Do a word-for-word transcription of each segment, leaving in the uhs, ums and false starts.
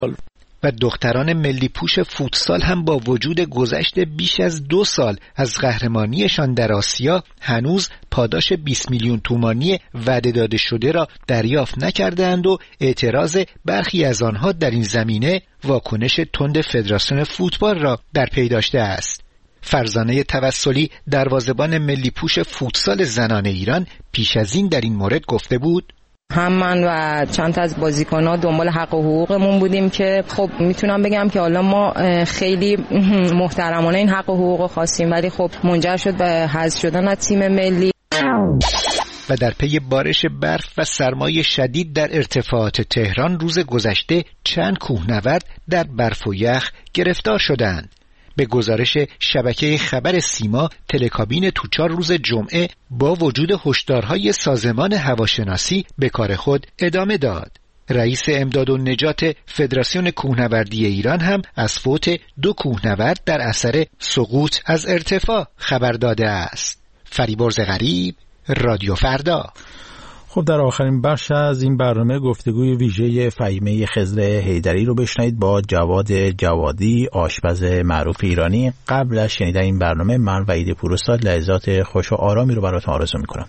و دختران ملی پوش فوتسال هم با وجود گذشت بیش از دو سال از قهرمانیشان در آسیا هنوز پاداش بیست میلیون تومانی وعده داده شده را دریافت نکردند و اعتراض برخی از آنها در این زمینه واکنش تند فدراسیون فوتبال را در پی داشته است. فرزانه توسلی دروازه‌بان ملی پوش فوتسال زنان ایران پیش از این در این مورد گفته بود: هم من و چند تا از بازیکن‌ها دنبال حق و حقوقمون بودیم که خب میتونم بگم که حالا ما خیلی محترمانه این حق و حقوق خواستیم، ولی خب منجر شد به حذف شدن از تیم ملی. و در پی بارش برف و سرمای شدید در ارتفاعات تهران روز گذشته چند کوهنورد در برف و یخ گرفتار شدند. به گزارش شبکه خبر سیما، تلکابین توچال روز جمعه با وجود هشدارهای سازمان هواشناسی به کار خود ادامه داد. رئیس امداد و نجات فدراسیون کوهنوردی ایران هم از فوت دو کوهنورد در اثر سقوط از ارتفاع خبر داده است. فریبرز غریب، رادیو فردا. خب در آخرین بخش از این برنامه گفتگوی ویژه فهیمه خضر حیدری رو بشنوید با جواد جوادی، آشپز معروف ایرانی. قبل از شنیدن این برنامه من و عید پوروستاد لحظات خوش و آرامی رو براتون آرزو میکنم.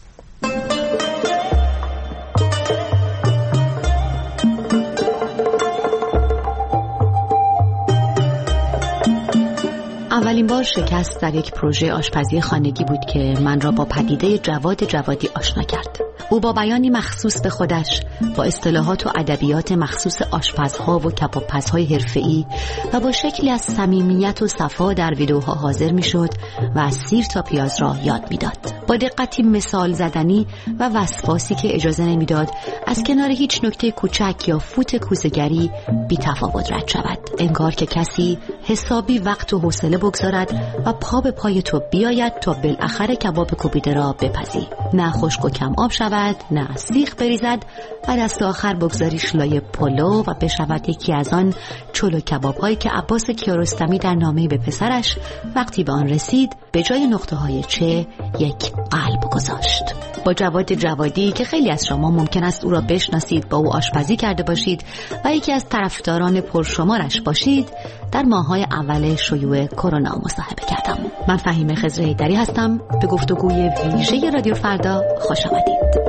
اولین بار شکست در یک پروژه آشپزی خانگی بود که من را با پدیده جواد جوادی آشنا کرد. او با بیانی مخصوص به خودش، با اصطلاحات و ادبیات مخصوص آشپزها و کبابپزهای حرفه‌ای و با شکلی از صمیمیت و صفا در ویدیوها حاضر می‌شد و از سیر تا پیاز را یاد می‌داد. با دقتی مثال زدنی و وسواسی که اجازه نمی‌داد از کنار هیچ نکته کوچک یا فوت کوزه‌گری بی تفاوت رد شود. انگار که کسی حسابی وقت و حوصله بگذارد و پا به پای تو بیاید تا بالاخره کباب کوبیده را بپزی. نه خشک و کم آب شود، نه سیخ بریزد و دست آخر بگذاریش لای پلو و بشود یکی از آن چلو کباب هایی که عباس کیارستمی در نامه‌ای به پسرش وقتی به آن رسید به جای نقطه های چه یک قلب گذاشت. با جواد جوادی که خیلی از شما ممکن است او را بشناسید، با او آشپزی کرده باشید و یکی از طرفداران پرشمارش باشید، در ماه‌های اول شیوع کرونا مصاحبه کردم. من فهیمه خضر حیدری هستم. به گفتگوی ویژه رادیو فردا خوش آمدید.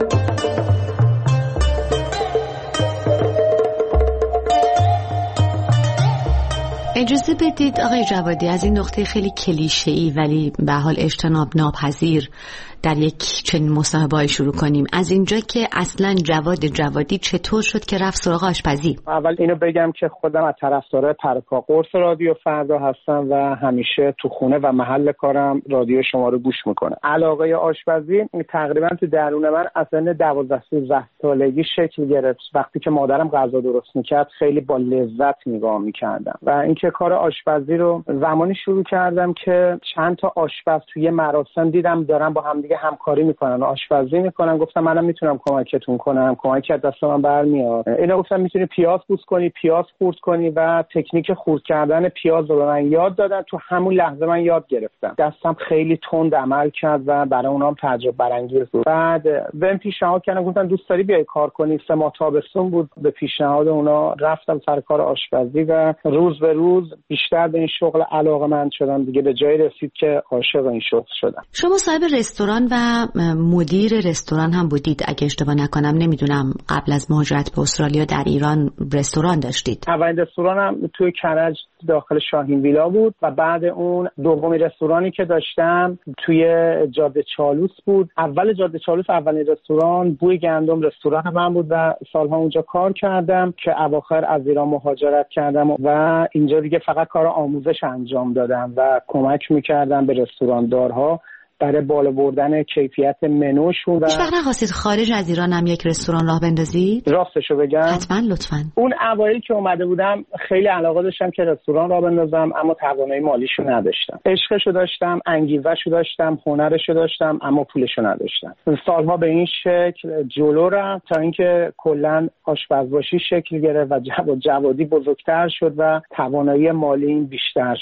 اجازه بدید آقای جوادی از این نقطه خیلی کلیشه‌ای ولی به حال اجتناب ناپذیر در یک چنین مصاحبه‌ای شروع کنیم. از اینجا که اصلا جواد جوادی چطور شد که رفت سراغ آشپزی؟ اول اینو بگم که خودم از طرفدارای پرکا قرص رادیو فردا هستم و همیشه تو خونه و محل کارم رادیو شما رو گوش میکنم. علاقه آشپزی تقریبا تو درون من از سن دوازده سیزده سالگی شکل گرفت. وقتی که مادرم غذا درست میکرد خیلی با لذت نگاه میکردم و اینکه کار آشپزی رو زمانی شروع کردم که چند تا آشپز توی مراسم دیدم دارن با هم همکاری میکنن و آشپزی میکنن. گفتم منم میتونم کمکتون کنم، کمک از دست من برمیاد. اینا گفتم میتونی پیاز پوست کنی، پیاز خورد کنی و تکنیک خورد کردن پیاز رو به من یاد دادن. تو همون لحظه من یاد گرفتم. دستم خیلی تند عمل کرد و برای اونام تجربه برانگیز بود. بعد بهم پیشنهاد کردن، گفتن دوست داری بیای کار کنی؟ سه ماه تابستون بود. به پیشنهاد اونا رفتم سر کار آشپزی و روز به روز بیشتر به این شغل علاقه‌مند شدم. دیگه به جای رسید که عاشق این شغل شدم. شما صاحب رستوران و مدیر رستوران هم بودید اگه اشتباه نکنم. نمیدونم قبل از مهاجرت به استرالیا در ایران رستوران داشتید؟ اولین رستورانم توی کرج داخل شاهین ویلا بود و بعد اون دومی رستورانی که داشتم توی جاده چالوس بود. اول جاده چالوس اولین رستوران بوی گندم رستوران من بود و سالها اونجا کار کردم که اواخر از ایران مهاجرت کردم و اینجا دیگه فقط کار آموزش انجام دادم و کمک میکردم به رستوراندارها برای بالا بردن کیفیت منوشون. هیچ وقت نخواستید خارج از ایران هم یک رستوران راه بندازید؟ راستشو بگم حتما لطفاً. اون اوایل که اومده بودم خیلی علاقه داشتم که رستوران راه بندازم اما توانایی مالیشو نداشتم. عشقشو داشتم، انگیزه‌شو داشتم، هنرشو داشتم اما پولشو نداشتم. سالها به این شکل جلو رفت تا اینکه کلاً آشپزباشی شکل گرفت و جواد جوادی بزرگتر شد و توانایی مالی بیشتر شد.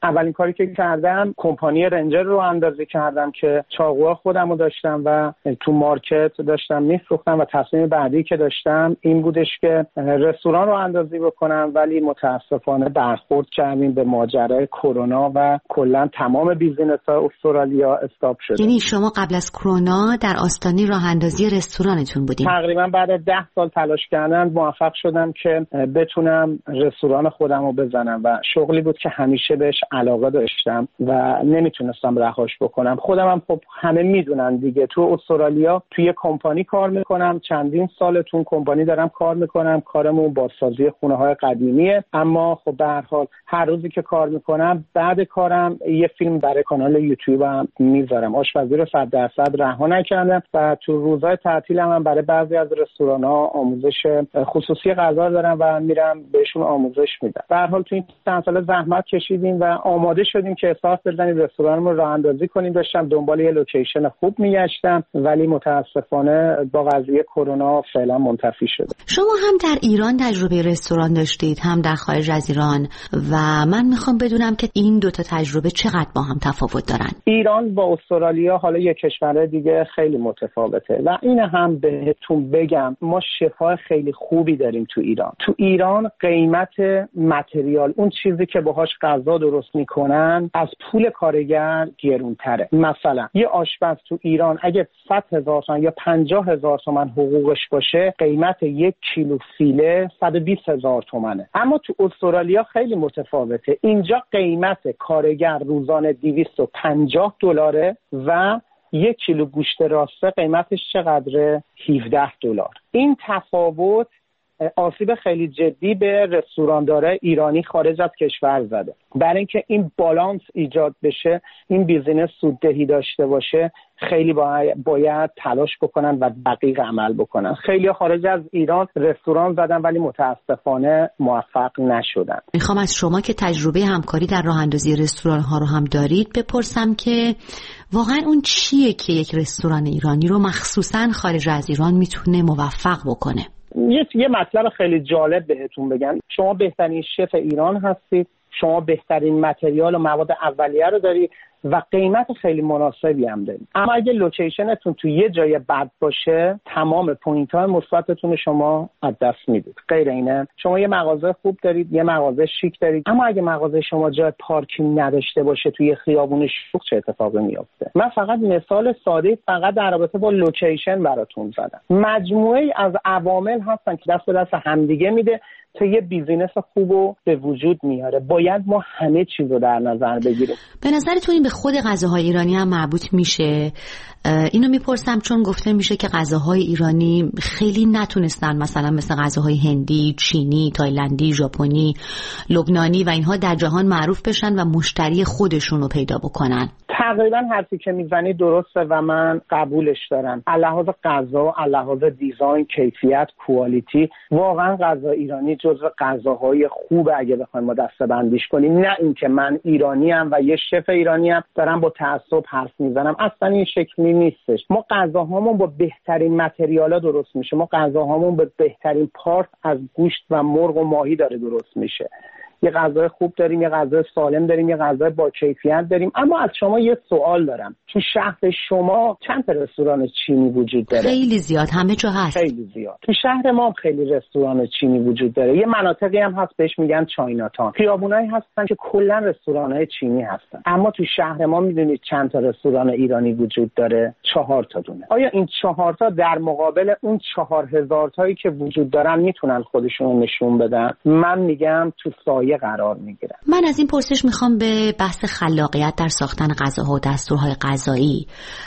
اولین کاری که کردم کمپانی رنجر رو اندازی کردم که چاقوها خودم رو داشتم و تو مارکت داشتم میفروختم و تصمیم بعدی که داشتم این بودش که رستوران رو اندازی بکنم، ولی متاسفانه برخورد کردیم به ماجرای کرونا و کلا تمام بیزینس‌های استرالیا استاپ شد. یعنی شما قبل از کرونا در آستانه راه اندازی رستورانتون بودین؟ تقریبا بعد از ده سال تلاش کردن موفق شدم که بتونم رستوران خودم رو بزنم و شغلی بود که همیشه بهش علاقه داشتم و نمیتونستم رهاش بکنم. خودم هم خب همه میدونن دیگه، تو استرالیا توی کمپانی کار میکنم، چندین سال تو کمپانی دارم کار میکنم، کارمون بازسازی خونه های قدیمیه، اما خب به هر حال هر روزی که کار میکنم بعد کارم یه فیلم برای کانال یوتیوبم میذارم. آشپزی رو صد درصد رها نکردم و تو روزهای تعطیلم هم برای بعضی از رستوران‌ها آموزش خصوصی غذا دارم و میرم بهشون آموزش میدم. به هر حال تو این چند سال زحمت کشیدیم و آماده شدیم که احساس بزنیم رستورانمون رو راه اندازی کنیم. داشتم دنبال یه لوکیشن خوب میگشتم، ولی متاسفانه با قضیه کرونا فعلا منتفی شده. شما هم در ایران تجربه رستوران داشتید، هم در خارج از ایران، و من میخوام بدونم که این دوتا تجربه چقدر با هم تفاوت دارن. ایران با استرالیا حالا یک کشور دیگه خیلی متفاوته و این هم بهتون بگم ما شفای خیلی خوبی داریم تو ایران. تو ایران قیمت متریال، اون چیزی که باهاش غذا درست میکنن، از پول کارگر گرونتره. مثلا یه آشپز تو ایران اگه صد هزار تومان یا پنجاه هزار تومان حقوقش باشه، قیمت یک کیلو فیله صد و بیست هزار تومانه. اما تو استرالیا خیلی متفاوته. اینجا قیمت کارگر روزانه دویست و پنجاه دلاره و یک کیلو گوشت راسته قیمتش چقدره؟ هفده دلار. این تفاوت آسیب خیلی جدی به رستورانداره ایرانی خارج از کشور زده. برای اینکه این بالانس ایجاد بشه، این بیزینس سوددهی داشته باشه، خیلی باید, باید تلاش بکنن و دقیق عمل بکنن. خیلی خارج از ایران رستوران زدن ولی متاسفانه موفق نشدن. میخوام از شما که تجربه همکاری در راه اندازی رستوران ها رو هم دارید بپرسم که واقعا اون چیه که یک رستوران ایرانی رو مخصوصا خارج از ایران میتونه موفق بکنه؟ یه یه مطلب خیلی جالب بهتون بگم. شما بهترین شف ایران هستید، شما بهترین متریال و مواد اولیه رو دارید و قیمت خیلی مناسبی هم دارید. اما اگه لوکیشنتون تو یه جای بد باشه، تمام پوینت های مثبتتون شما از دست میدید. غیر اینه شما یه مغازه خوب دارید، یه مغازه شیک دارید، اما اگه مغازه شما جای پارکینگ نداشته باشه توی خیابون شلوغ، چه اتفاقی میفته؟ من فقط مثال ساده فقط در رابطه با لوکیشن براتون زدم. مجموعه از عوامل هستن که دست به دست همدیگه میده تا یه بیزینس خوبو به وجود میاره. باید ما همه چیزو در نظر بگیریم. به نظرتون این به خود غذاهای ایرانی هم مربوط میشه؟ اینو میپرسم چون گفته میشه که غذاهای ایرانی خیلی نتونستن مثلا مثل غذاهای هندی، چینی، تایلندی، ژاپنی، لبنانی و اینها در جهان معروف بشن و مشتری خودشونو پیدا بکنن. تقریبا حرفی که میزنی درسته و من قبولش دارم. لحاظ غذا، لحاظ دیزاین، کیفیت، کوالیتی، واقعا غذا ایرانی جزو غذاهای خوبه اگه بخوایم ما دسته‌بندیش کنیم. نه اینکه من ایرانی ام و یه شف ایرانی ام دارم با تعصب حرف میزنم، اصلا این شکلی نیستش. ما غذاهامون با بهترین متریالا درست میشه. ما غذاهامون به بهترین پارت از گوشت و مرغ و ماهی داره درست میشه. یه غذای خوب داریم، یه غذای سالم داریم، یه غذای با کیفیت داریم. اما از شما یه سوال دارم. تو شهر شما چند تا رستوران چینی وجود داره؟ خیلی زیاد، همه جا هست. خیلی زیاد. تو شهر ما هم خیلی رستوران چینی وجود داره. یه مناطقی هم هست بهش میگن چایناتان. خیابونایی هستن که کلا رستوران‌های چینی هستن. اما تو شهر ما میدونید چند تا رستوران ایرانی وجود داره؟ چهار تا دونه. آیا این چهار تا در مقابل اون چهار هزار تایی که وجود دارن میتونن خودشون رو نشون بدن؟ من میگم تو سایه قرار میگیرن. من از این پرسش میخوام به بحث خلاقیت در ساختن غذاها و دستورهای غذایی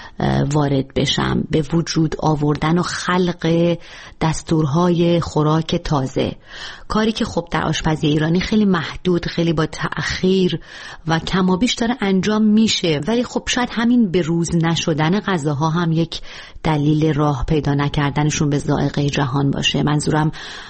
وارد بشم، به وجود آوردن و خلق دستورهای خوراک تازه، کاری که خب در آشپزی ایرانی خیلی محدود، خیلی با تأخیر و کمابیش داره انجام میشه، ولی خب شاید همین به روز نشدن غذاها هم یک دلیل راه پیدا نکردنشون به ذائقه جهان باشه. منظورم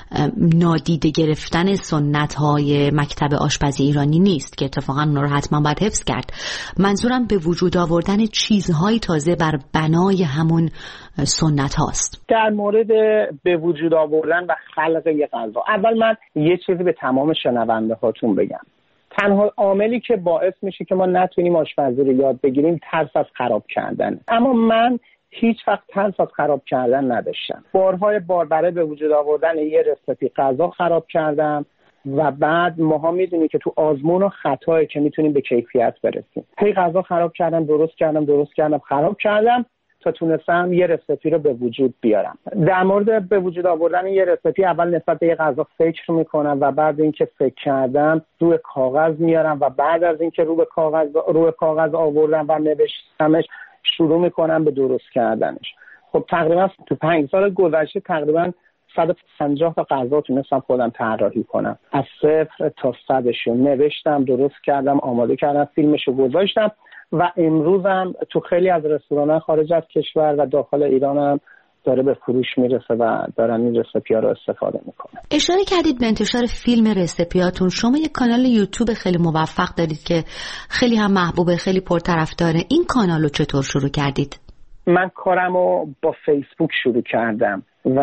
نادیده گرفتن سنت‌های مکتب آشپزی ایرانی نیست که اتفاقا اون رو حتما باید حفظ کرد. منظورم به وجود آوردن چیزهای تازه بر بنای همون سنت هاست. در مورد به وجود آوردن و خلق یک غذا، اول من یه چیزی به تمام شنونده هاتون بگم. تنها عاملی که باعث میشه که ما نتونیم آشپزی رو یاد بگیریم ترس از خراب کردن. اما من هیچ وقت ترس از خراب کردن نداشتم. بارهای بار برای به وجود آوردن یه رسیپی غذا خراب کردم و بعد ماها میدونی که تو آزمون و خطایی که میتونیم به کیفیت برسیم. هی غذا خراب کردم، درست کردم، درست کردم، خراب کردم تا تونستم یه رسیپی رو به وجود بیارم. در مورد به وجود آوردن یه رسیپی اول نسبت به یه غذا فکر میکنم و بعد اینکه فکر کردم روی کاغذ میارم و بعد از اینکه روی کاغذ روی کاغذ آوردم و نوشتمش شروع میکنم به درست کردنش. خب تقریبا تو پنج سال گذشته تقریبا صد و پنجاه تا غذا تونستم خودم طراحی کنم. از صفر تا صدشو نوشتم، درست کردم، آماده کردم، فیلمشو گذاشتم و امروزم تو خیلی از رستوران‌های خارج از کشور و داخل ایرانم داره به فروش میرسه و دارن این رسیپی‌ها رو استفاده میکنن. اشاره کردید به انتشار فیلم رسیپیاتون. شما یک کانال یوتیوب خیلی موفق دارید که خیلی هم محبوبه، خیلی پرطرفداره. این کانال رو چطور شروع کردید؟ من کارمو با فیسبوک شروع کردم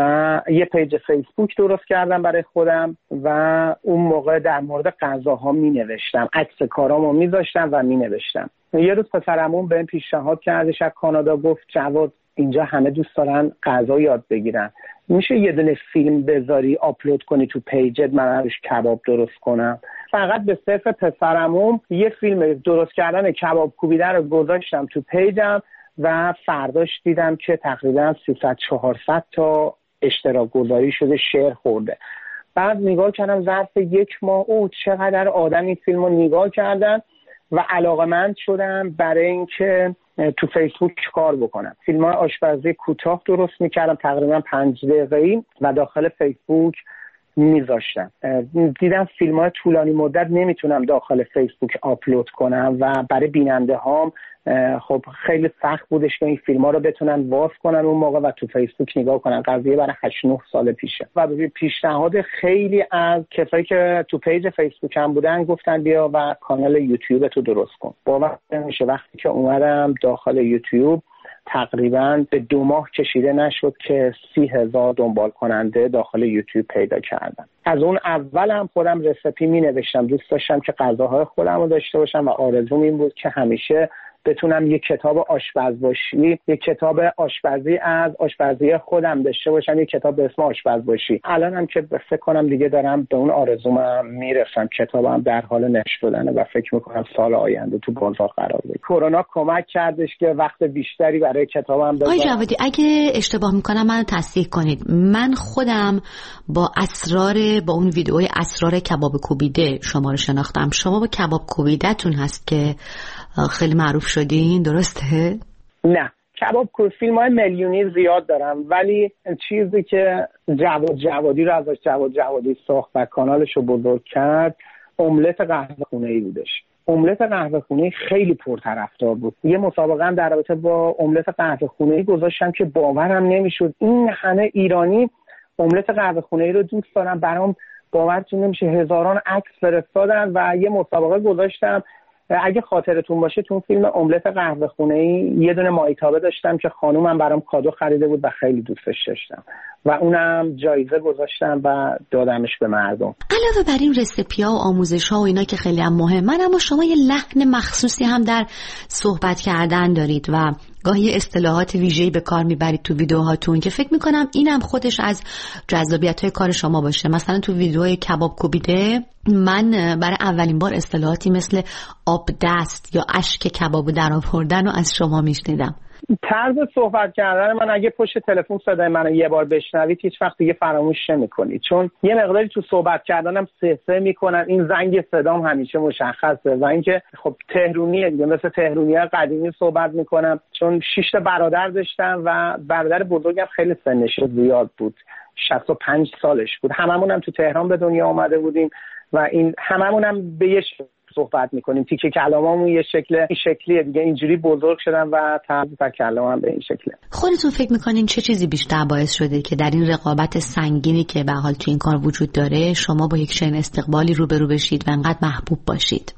و یه پیج فیسبوک درست کردم برای خودم و اون موقع در مورد غذاها می نوشتم، عکس کارامو می ذاشتم و می نوشتم. یه روز پسرمون بهم پیشنهاد کردش از کانادا، گفت جواد اینجا همه دوست دارن غذا یاد بگیرن، میشه یه دونه فیلم بذاری آپلود کنی تو پیجت، من روش کباب درست کنم. فقط به صرف پسرمون یه فیلم درست کردن کباب کوبیده رو گذاشتم تو پیجم و فرداش دیدم که تقریبا سیصد چهارصد تا اشتراک گذاری شده، شیر خورده. بعد نگاه کردم ظرف یک ماه او چقدر آدم این فیلم رو نگاه کردن و علاقه‌مند شدم برای اینکه تو فیسبوک کار بکنم. فیلم‌های آشپزی کوتاه درست می‌کردم تقریبا پنج دقیقه‌ای و داخل فیسبوک میذاشتم. دیدم فیلم‌های طولانی مدت نمیتونم داخل فیسبوک آپلود کنم و برای بیننده هام خب خیلی سخت بودش که این فیلم‌ها رو بتونن واز کنن اون موقع و تو فیسبوک نگاه کنن. قضیه برای هشت نه سال پیشه و به پیشنهاد خیلی از کسایی که تو پیج فیسبوک هم بودن گفتن بیا و کانال یوتیوب تو درست کن. باور نمیشه وقتی که اومدم داخل یوتیوب تقریبا به دو ماه کشیده نشد که سی هزار دنبال کننده داخل یوتیوب پیدا کردم. از اون اول هم خودم رسیپی می نوشتم، دوست داشتم که غذاهای خودم رو داشته باشم و آرزوم این بود که همیشه بتونم یک کتاب آشپزباشی، یک کتاب آشپزی از آشپزی خودم داشته باشم، یک کتاب به اسم آشپزباشی. الانم که فکر کنم دیگه دارم به اون آرزومم میرسم، کتابم در حال نشر شدنه و فکر میکنم سال آینده تو بازار قرار بگیره. کرونا کمک کردش که وقت بیشتری برای کتابم بذارم. آقای جوادی اگه اشتباه میکنم منو تصحیح کنید. من خودم با اسرار با اون ویدئوی اسرار کباب کوبیده شما رو شناختم. شما با کباب کوبیده‌تون هست که خیلی معروف شدین، درسته؟ نه، کباب کوبیده فیلم‌های میلیونی زیاد دارم ولی چیزی که جواد جوادی رو ازش جواد جوادی ساخت و کانالش رو بزرگ کرد املت قهوه‌خونه‌ای بودش. املت قهوه‌خونه‌ای خیلی پرطرفدار بود. یه مسابقه هم در رابطه با املت قهوه‌خونه‌ای گذاشتم که باورم نمیشد این همه ایرانی املت قهوه‌خونه‌ای رو دوست دارن. برام باورتون نمیشه هزاران عکس فرستادن و یه مسابقه گذاشتم. اگه خاطرتون باشه تو فیلم املت قهوه‌خونه‌ای یه دونه مایتابه داشتم که خانومم برام کادو خریده بود و خیلی دوستش داشتم و اونم جایزه گذاشتم و دادمش به مردم. علاوه بر این رسیپی‌ها و آموزش‌ها و اینا که خیلی هم مهمن، اما شما یه لحن مخصوصی هم در صحبت کردن دارید و گاهی اصطلاحات ویژه‌ای به کار میبرید تو ویدیوهاتون که فکر میکنم اینم خودش از جذابیت‌های کار شما باشه. مثلا تو ویدیوهای کباب کوبیده من برای اولین بار اصطلاحاتی مثل آب دست یا اشک کبابو در آوردن رو از شما میشنیدم. طرز صحبت کردن من اگه پشت تلفن صدای منو یه بار بشنوید هیچ وقت دیگه فراموش نمی‌کنید، چون یه مقداری تو صحبت کردنم سه سه میکنن. این زنگ صدام همیشه مشخصه و اینکه خب تهرونیه دیگه، مثل تهرونی‌ها قدیمی صحبت میکنم چون شش تا برادر داشتم و برادر بزرگم خیلی سنش زیاد بود، شصت و پنج سالش بود. هممون هم تو تهران به دنیا آمده بودیم و این هممون هم به یه صحبت میکنیم، تیکه کلاممون یه شکل این شکلیه دیگه، اینجوری بزرگ شدن و طرز کلامم به این شکله. خودتون فکر میکنین چه چیزی بیشتر باعث شده که در این رقابت سنگینی که به حال تو این کار وجود داره شما با یک چنین استقبالی روبرو بشید و انقدر محبوب باشید؟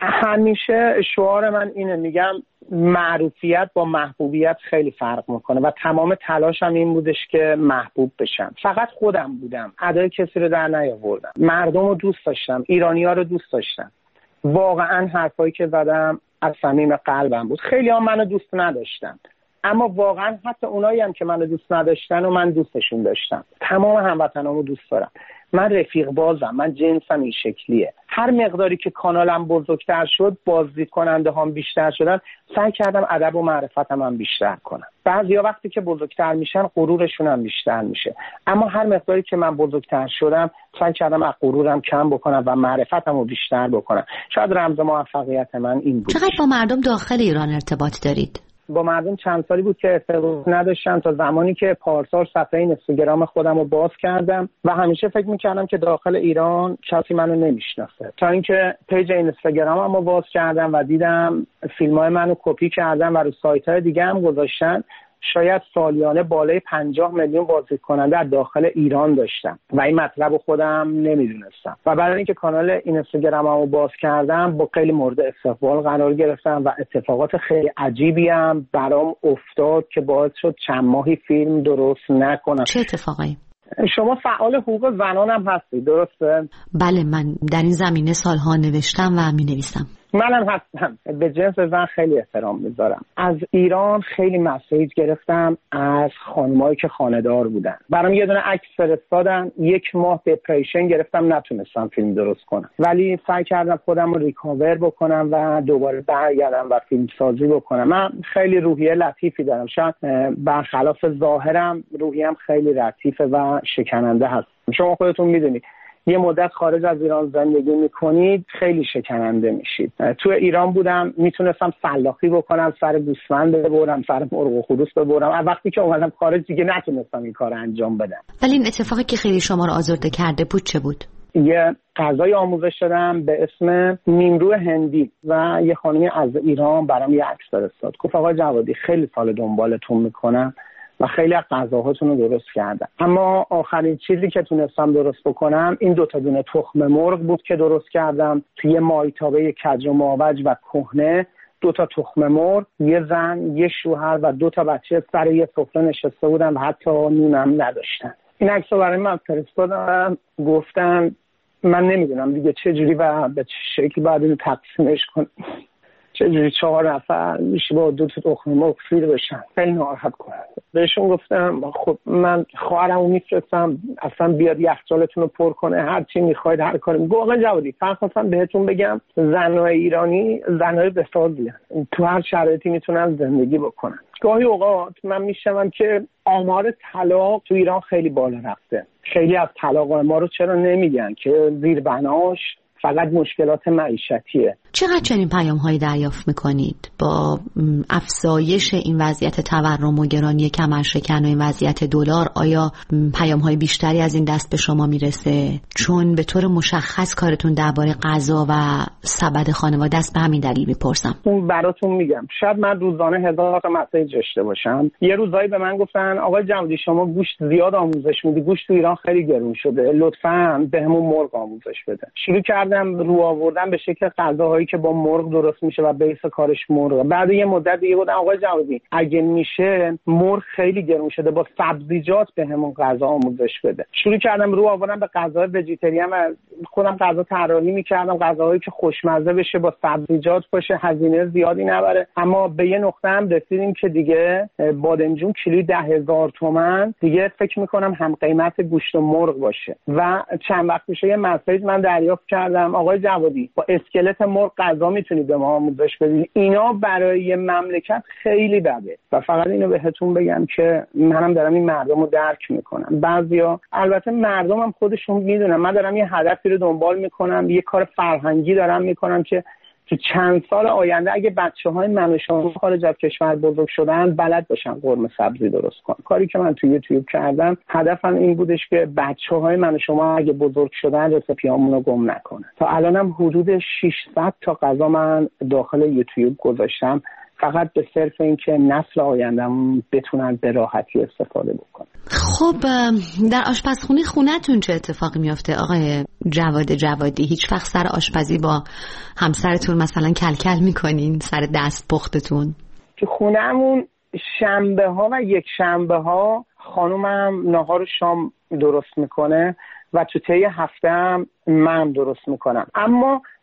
همیشه شعار من اینه، میگم معروفیت با محبوبیت خیلی فرق میکنه و تمام تلاشم این بودش که محبوب بشم. فقط خودم بودم، ادای کسی رو در نیاوردم. مردم رو دوست داشتم، ایرانی‌ها رو دوست داشتم. واقعا حرفایی که زدم از صمیم قلبم بود. خیلی ها منو دوست نداشتن، اما واقعا حتی اونایی هم که منو دوست نداشتن و من دوستشون داشتم. تمام هموطنامو دوست دارم. من رفیق بازم، من جنسم این شکلیه. هر مقداری که کانالم بزرگتر شد، بازدید کننده هم بیشتر شدن، سعی کردم ادب و معرفتم هم بیشتر کنم. بعضیا وقتی که بزرگتر میشن غرورشون هم بیشتر میشه، اما هر مقداری که من بزرگتر شدم سعی کردم از غرورم کم بکنم و معرفتم رو بیشتر بکنم. شاید رمز موفقیت من این بود. چقدر با مردم داخل ایران ارتباط دارید؟ با مردم چند سالی بود که ارتباط نداشتم تا زمانی که پارسال صفحه اینستاگرام خودم رو باز کردم و همیشه فکر میکردم که داخل ایران کسی منو نمیشناسه، تا اینکه پیج اینستاگرامم رو باز کردم و دیدم فیلمای منو کپی کردم و رو سایت‌های دیگه هم گذاشتن. شاید سالیانه بالای پنجاه میلیون بازدید کننده از داخل ایران داشتم و این مطلب خودم نمیدونستم و برای اینکه کانال اینستاگراممو باز کردم با خیلی مورد استقبال قرار گرفتم و اتفاقات خیلی عجیبی هم برام افتاد که باعث شد چند ماهی فیلم درست نکنم. چه اتفاقی؟ شما فعال حقوق زنان هم هستی، درسته؟ بله، من در این زمینه سالها نوشتم و می نویسم. منم هستم. به جنس زن خیلی احترام میذارم. از ایران خیلی مسیج گرفتم از خانمایی که خانه‌دار بودن، برام یه دونه عکس فرستادن، یک ماه دپریشن گرفتم، نتونستم فیلم درست کنم، ولی سعی کردم خودم رو ریکاور بکنم و دوباره برگردم و فیلم سازی بکنم. من خیلی روحیه لطیفی دارم، شاید برخلاف ظاهرم روحیم خیلی لطیفه و شکننده هست. شما خودتون میدونید یه مدت خارج از ایران زندگی میکنید خیلی شکننده میشید. تو ایران بودم میتونستم سلاخی بکنم، سر گوسفند ببرم، سر مرغ و خروس ببرم. وقتی که اومدم خارج دیگه نتونستم این کار انجام بدم. ولی این اتفاقی که خیلی شما رو آزرده کرده بود چه بود؟ یه غذای آموزش دادم به اسم نیمرو هندی و یه خانمی از ایران برام یه عکس فرستاد، گفت آقا جوادی خیلی سال دنبالتون میکنم و خیلی از غذاهاتون رو درست کردم، اما آخرین چیزی که تونستم درست بکنم این دوتا دونه تخم مرغ بود که درست کردم توی مایتابه کج و ماوج و کهنه. دوتا تخم مرغ، یه زن، یه شوهر و دوتا بچه سر یه سفره نشسته بودن و حتی نونم نداشتن. این عکس رو برای من فرستادن، گفتن من نمیدونم دیگه چه جوری و به چه شکلی باید اینو تقسیمش کنم، چجوری چهار نفر میشه با دو تا تخم مرغ سیر بشن. خیلی ناراحت کننده. بهشون گفتم خب من خواهرمو میفرستم اصلا بیاد یخچالتون رو پر کنه، هر چی میخواید هر کاری. میگه آقا جوادی فقط خواستم بهتون بگم زنای ایرانی زنای بسازی هستن، تو هر شرایطی میتونن زندگی بکنن. گاهی اوقات من میشنوم که آمار طلاق تو ایران خیلی بالا رفته. خیلی از طلاق ما رو چرا نمیگن که زیربناش فقط مشکلات معیشتیه. چقدر چنین پیام هایی دریافت میکنید با افزایش این وضعیت تورم و گرانی کمرشکن و این وضعیت دلار؟ آیا پیام های بیشتری از این دست به شما میرسه؟ چون به طور مشخص کارتون درباره غذا و سبد خانواده است، به همین دلیل میپرسم. اون براتون میگم شاید من روزانه هزار تا مسیج داشته باشم. یه روزایی به من گفتن آقا جوادی شما گوشت زیاد آموزش میدی، گوشت تو ایران خیلی گرون شده، لطفاً بهمون مرغ آموزش بده. شروع کردم رو آوردن به شکل غذاهایی که با مرغ درست میشه و بیس کارش مرغ. بعد یه مدت دیگه گفتم آقا جوادی اگه میشه مرغ خیلی گرون شده، با سبزیجات بهمون غذا آموزش بده. شروع کردم رو آوردن به غذاهای ویژیتریان و خودم غذا طراحی میکردم، غذاهایی که خوشمزه بشه، با سبزیجات باشه، هزینه زیادی نبره. اما به یه نقطه هم رسیدیم که دیگه بادمجون کیلویی ده هزار تومان، دیگه فکر میکنم هم قیمت گوشت و مرغ باشه. و چند وقت پیش یه مسیج من دریافت کردم آقای جوادی با اسکلت مرغ غذا میتونید به ما آموزش بدید. اینا برای مملکت خیلی بده و فقط اینو بهتون بگم که منم دارم این مردم رو درک میکنم. بعضیا البته مردم هم خودشون میدونن من دارم یه هدفی رو دنبال میکنم، یه کار فرهنگی دارم میکنم که تو چند سال آینده اگه بچه‌های من و شما خارج از کشور بزرگ شدن بلد باشن قرمه سبزی درست کنن. کاری که من تو یوتیوب کردم هدفم این بودش که بچه‌های من و شما اگه بزرگ شدن رسیپیامونو گم نکنن. تا الانم حدود ششصد تا غذا من داخل یوتیوب گذاشتم، فقط به صرف اینکه نسل آینده‌مون بتونن به راحتی استفاده بکنن. خب در آشپزخونه خونه‌تون چه اتفاقی میفته آقای جواد جوادی؟ هیچ وقت سر آشپزی با همسرتون مثلا کلکل میکنین سر دست پختتون؟ تو خونه‌مون شنبه ها و یک شنبه ها خانومم ناهار شام درست میکنه و تو طی هفته هم من درست میکنم. اما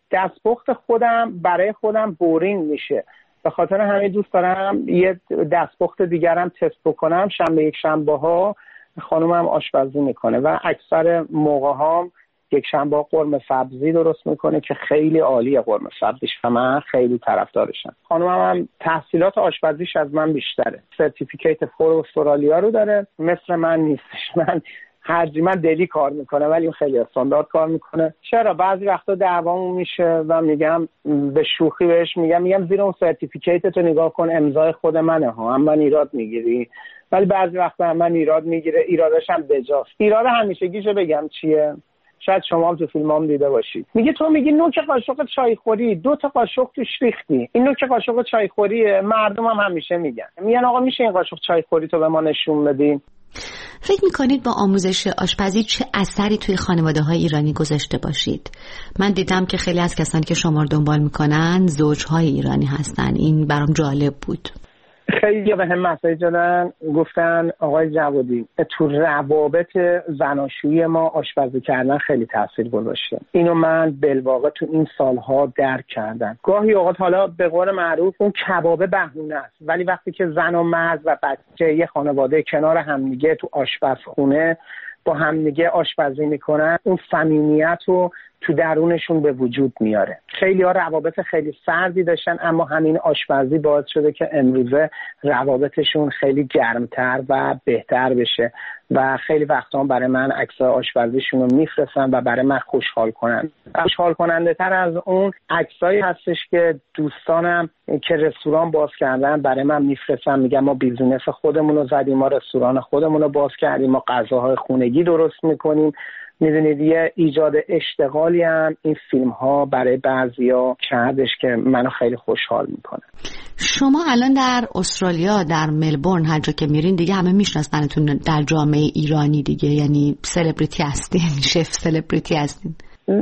دستپخت خودم برای خودم بورینگ میشه، به خاطر همین دوست دارم یه دستپخت دیگرم تست بکنم. شنبه یک شنبه ها خانومم آشپزی میکنه و اکثر موقع ها یک شنبه قرمه سبزی درست میکنه که خیلی عالیه قرمه سبزیش و من خیلی طرفدارشم. خانومم هم تحصیلات آشپزیش از من بیشتره، سرتیفیکیت فور استرالیا رو داره، مثل من نیستش. من هرچی من دلی کار میکنه ولی اون خیلی استاندارد کار میکنه. چرا بعضی وقتا دعوامون میشه و میگم به شوخی بهش میگم میگم زیر اون سرتیفیکیت تو نگاه کن، امضای خود منه ها، هم من ایراد میگیری. ولی بعضی وقتا هم من ایراد میگیره، ایرادش هم بجاست. ایراد همیشگیشو بگم چیه؟ شاید شما هم تو فیلمام دیده باشید. میگه تو میگی نوک قاشق چای خوری دو تا قاشق توش ریختی، این نوک قاشق چای خوریه. مردم هم همیشه میگن میگن آقا میشه این قاشق چای خوری تو به ما نشون بدین؟ فکر میکنید با آموزش آشپزی چه اثری توی خانواده‌های ایرانی گذاشته باشید؟ من دیدم که خیلی از کسانی که شما رو دنبال میکنن زوجهای ایرانی هستن. این برام جالب بود. خیلی به هم مسیج دادن، گفتن آقای جوادی تو روابط زناشویی ما آشپزی کردن خیلی تاثیر گذاشته. اینو من بالواقع تو این سالها درک کردم. گاهی اوقات حالا به قول معروف اون کبابه بهونه است، ولی وقتی که زن و مرد و بچه یه خانواده کنار همدیگه تو آشپزخونه با همدیگه آشپزی میکنن، اون صمیمیت رو تو درونشون به وجود میاره. خیلی ها روابط خیلی سردی داشتن، اما همین آشپزی باعث شده که امروزه روابطشون خیلی گرمتر و بهتر بشه و خیلی وقتا برای من عکسای آشپزیشون رو میفرستن و برای من خوشحال کنن. خوشحال کننده تر از اون عکسایی هستش که دوستانم که رستوران باز کردن برای من میفرستن، میگن ما بیزینس خودمون رو زدیم، ما رستوران خودمون رو باز کردیم، ما غذاهای خونگی درست میکنیم. میدونید یه ایجاد اشتغالی هم این فیلم ها برای بعضیا کردش که منو خیلی خوشحال میکنه. شما الان در استرالیا، در ملبورن، هر جا که میرین دیگه همه میشناسنتون در جامعه ایرانی دیگه، یعنی سلبریتی هستین، شف سلبریتی هستین.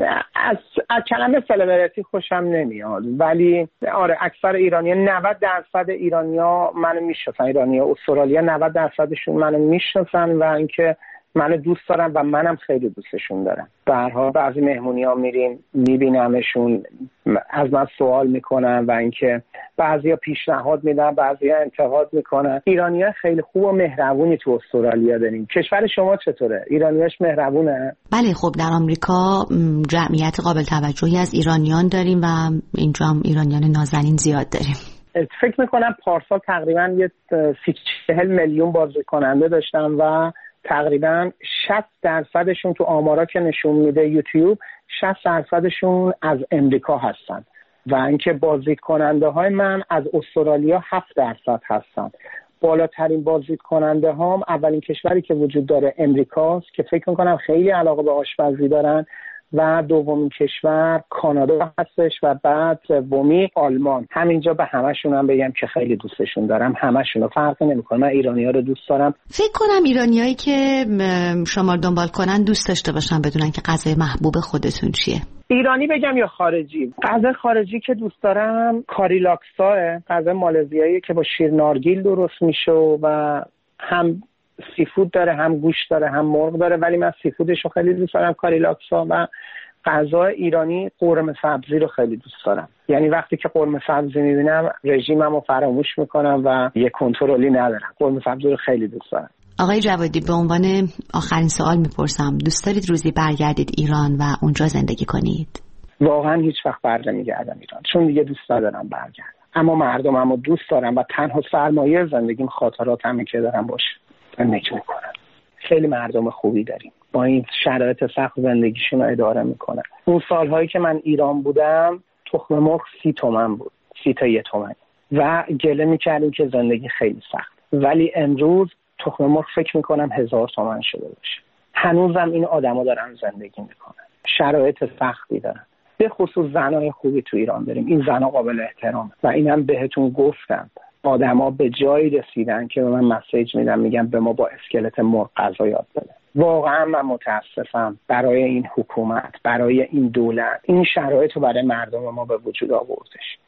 از, از کلمه سلبریتی خوشم نمیاد، ولی آره اکثر ایرانی‌ها، نود درصد ایرانی‌ها منو میشناسن. ایرانی‌ها استرالیا نود درصدشون منو میشناسن و اینکه منو دوست دارم و منم خیلی دوستشون دارم. به هر حال بعضی مهمونی‌ها میریم میبینمشون، از من سوال میکنن و اینکه بعضیا پیشنهاد میدن، بعضیا انتقاد میکنن. ایرانی‌ها خیلی خوب و مهربونی تو استرالیا داریم. کشور شما چطوره؟ ایرانیاش مهربونه؟ بله، خب در آمریکا جمعیت قابل توجهی از ایرانیان داریم و اینجا هم ایرانیان نازنین زیاد داریم. فکر میکنم پارسال تقریبا یه سی چهل میلیون بازدید داشتن و تقریبا شصت درصدشون تو آمارا که نشون میده یوتیوب شصت درصدشون از امریکا هستن و اینکه بازدید کننده های من از استرالیا هفت درصد هستن. بالاترین بازدید کننده هام اولین کشوری که وجود داره امریکاست که فکر میکنم خیلی علاقه به آشپزی دارن و دومین کشور کانادا هستش و بعد سومی آلمان. همینجا به همشون هم بگم که خیلی دوستشون دارم، همشون رو فرق نمیکنه. من ایرانی‌ها رو دوست دارم. فکر کنم ایرانیایی که شما رو دنبال کنن دوست داشته باشن بدونن که غذای محبوب خودتون چیه. ایرانی بگم یا خارجی؟ غذای خارجی که دوست دارم کاری لاکساه، غذای مالزیایی که با شیر نارگیل درست میشه و هم سیفود داره، هم گوشت داره، هم مرغ داره، ولی من سیفودش رو خیلی دوست دارم، کاری لاکسا. و غذای ایرانی قرمه سبزی رو خیلی دوست دارم. یعنی وقتی که قرمه سبزی میبینم رژیمم رو فراموش میکنم و یه کنترلی ندارم. قرمه سبزی رو خیلی دوست دارم. آقای جوادی، به عنوان آخرین سوال میپرسم، دوست دارید روزی برگردید ایران و اونجا زندگی کنید؟ واقعا هیچ وقت بر نمیگردم ایران، چون دیگه دوست ندارم برگردم، اما مردمم رو دوست دارم و تنها سرمایه زندگیم خاطراتمه که دارم باشه زندگی میکنن. خیلی مردم خوبی داریم، با این شرایط سخت زندگیشون رو اداره میکنن. اون سالهایی که من ایران بودم تخم مرغ سی تومن بود، سی تا یه تومن و گله میکردیم که زندگی خیلی سخت، ولی امروز تخم مرغ فکر میکنم هزار تومن شده باشه. هنوزم این آدما دارن زندگی میکنن، شرایط سختی دارن. به خصوص زنای خوبی تو ایران داریم، این زنا قابل احترام و اینم بهتون گفتم. آدما به جایی رسیدن که به من مسیج میدن میگن به ما با اسکلت مرغ غذا یاد بده. واقعا من متاسفم برای این حکومت، برای این دولت، این شرایط رو برای مردم ما به وجود آوردش.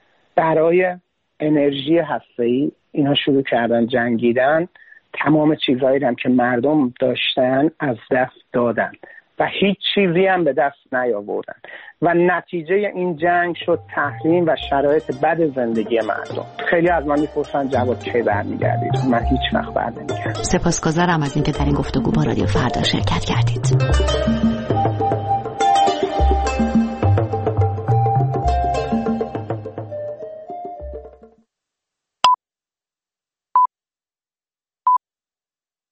برای انرژی هسته‌ای اینا شروع کردن جنگیدن، تمام چیزایی هم که مردم داشتن از دست دادن و هیچ چیزی هم به دست نیاوردن و نتیجه این جنگ شد تحریم و شرایط بد زندگی مردم. خیلی از من میپرسن جواد کی برمیگردید؟ من هیچ وقت برنمیگردم. سپاسگزارم از اینکه در این گفتگو با رادیو فردا شرکت کردید.